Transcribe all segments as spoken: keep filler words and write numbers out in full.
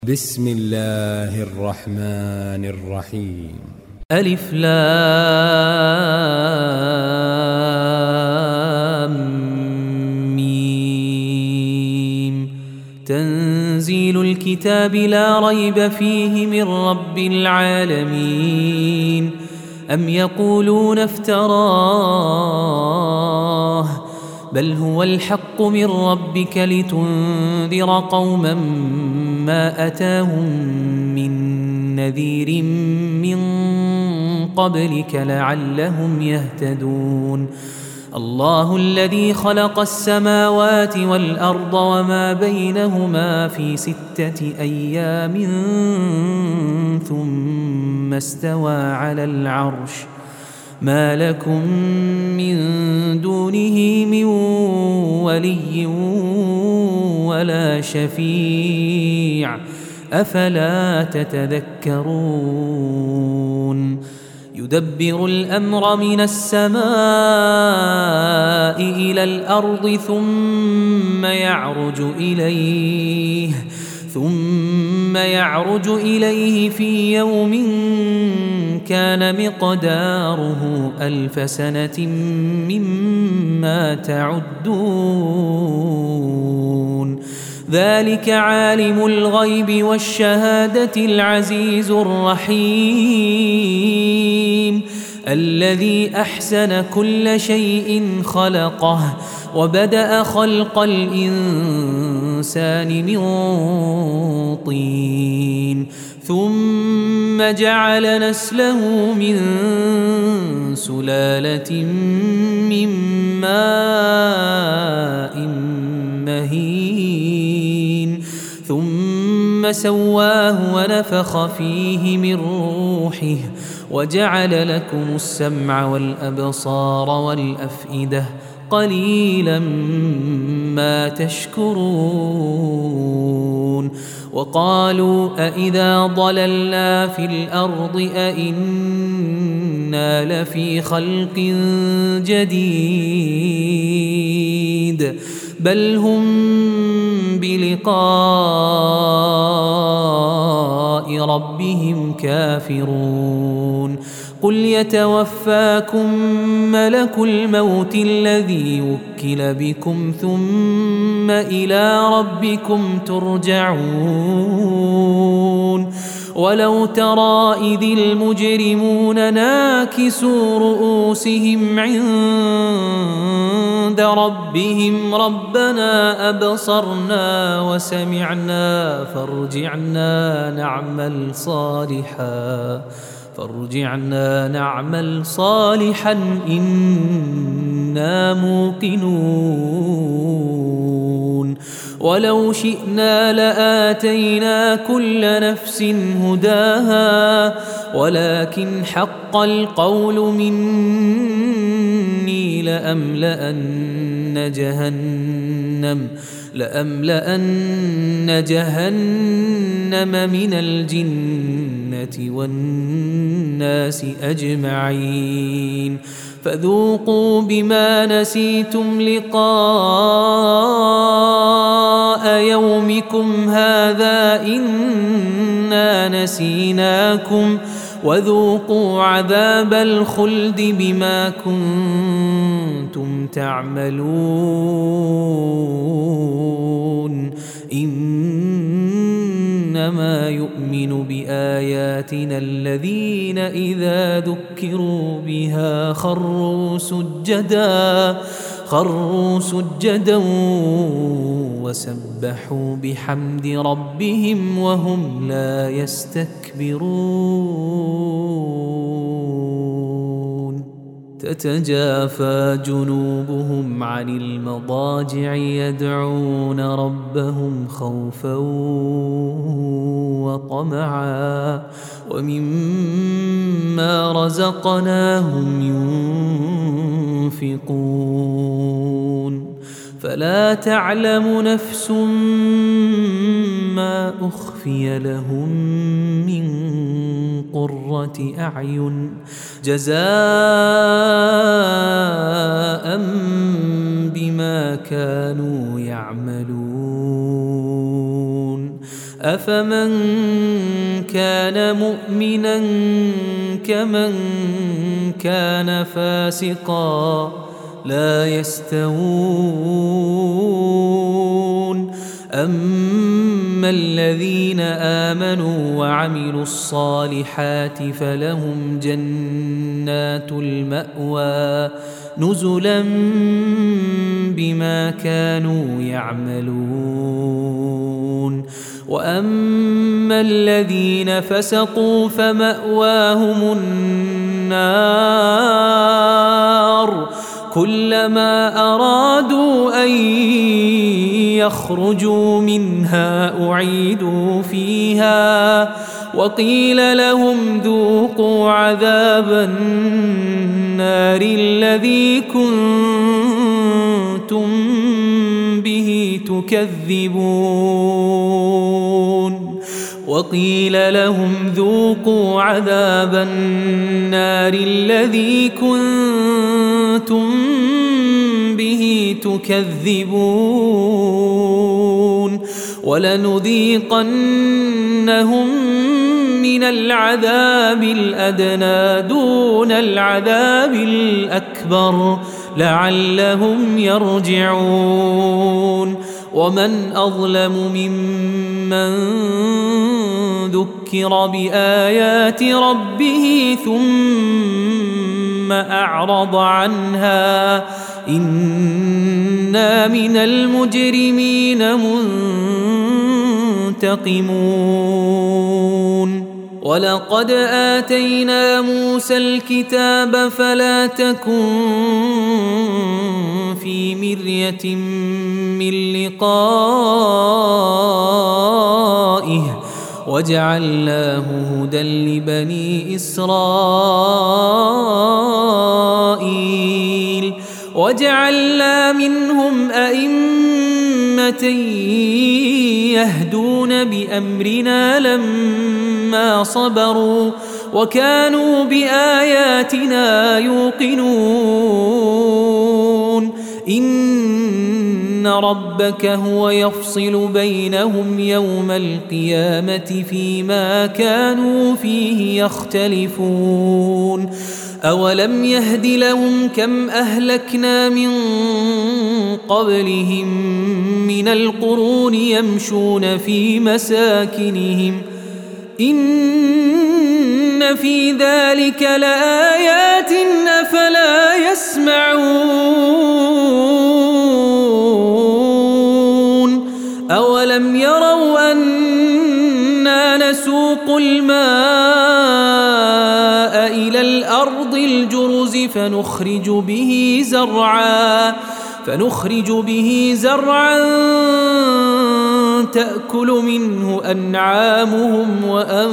بسم الله الرحمن الرحيم. ألف لام ميم. تنزيل الكتاب لا ريب فيه من رب العالمين. أم يقولون افتراه بل هو الحق من ربك لتنذر قوما ما أتاهم من نذير من قبلك لعلهم يهتدون. الله الذي خلق السماوات والأرض وما بينهما في ستة أيام ثم استوى على العرش ما لكم من دونه من ولي ولا شفيع أفلا تتذكرون. يدبر الأمر من السماء إلى الأرض ثم يعرج إليه ثم يعرج إليه في يوم كان مقداره ألف سنة مما تعدون. ذلك عالم الغيب والشهادة العزيز الرحيم الذي أحسن كل شيء خلقه وبدأ خلق الإنسان من طين ثم جعل نسله من سلالة من ماء مهين ثم سواه ونفخ فيه من روحه وجعل لكم السمع والأبصار والأفئدة قليلا ما تشكرون. وقالوا أإذا ضللنا في الأرض أإنا لفي خلق جديد بل هم بلقاء ربهم كافرون. قل يتوفاكم ملك الموت الذي وكل بكم ثم إلى ربكم ترجعون. ولو ترى إذ المجرمون ناكسوا رؤوسهم عند ربهم ربنا أبصرنا وسمعنا فارجعنا نعمل صالحا فارجعنا نعمل صالحا إنا موقنون. ولو شئنا لآتينا كل نفس هداها ولكن حق القول مني لأملأن جهنم لأملأن جهنم من الجنة والناس أجمعين. فذوقوا بما نسيتم لقاء يومكم هذا إنا نسيناكم وذوقوا عذاب الخلد بما كنتم تعملون. إنما يؤمن بآياتنا الذين إذا ذكروا بها خروا سجدا خروا سجدا وسبحوا بحمد ربهم وهم لا يستكبرون. تتجافى جنوبهم عن المضاجع يدعون ربهم خوفا وطمعا ومما رزقناهم ينفقون. فلا تعلم نفس ما أخفي لهم من قرة أعين جزاء بما كانوا يعملون. أفمن كان مؤمنا كمن كان فاسقا لا يستوون أما الذين آمنوا وعملوا الصالحات فلهم جنات المأوى نزلا بما كانوا يعملون وأما الذين فسقوا فمأواهم النار كلما أرادوا أن يخرجوا منها أعيدوا فيها وقيل لهم ذوقوا عذاب النار الذي كنتم به تكذبون وقيل لهم ذوقوا عذاب النار الذي كنتم به تكذبون ولنذيقنهم من العذاب الأدنى دون العذاب الأكبر لعلهم يرجعون ومن أظلم ممن ذكر بآيات ربه ثم أعرض عنها إنا من المجرمين منتقمون ولقد آتينا موسى الكتاب فلا تكن في مرية من لقائه وجعلناه هدى لبني إسرائيل وجعلنا منهم أئمة يهدون بأمرنا لما صبروا وكانوا بآياتنا يوقنون إن ربك هو يفصل بينهم يوم القيامة فيما كانوا فيه يختلفون أولم يهد لهم كم أهلكنا من قبلهم من القرون يمشون في مساكنهم إن في ذلك لآيات أفلا يسمعون أولم يروا أنا نسوق الماء إلى الأرض الجرز فنخرج به زرعا فنخرج به زرعا تأكل منه أنعامهم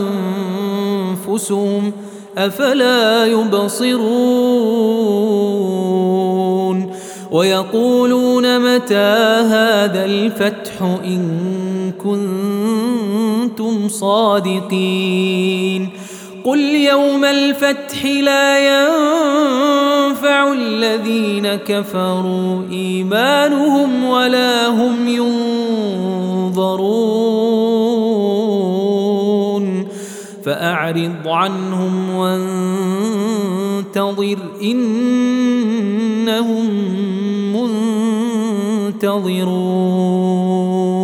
وأنفسهم أفلا يبصرون ويقولون متى هذا الفتح إن كنتم صادقين قل يوم الفتح لا ينفع الذين كفروا إيمانهم ولا هم ينظرون فأعرض عنهم وانتظر إنهم منتظرون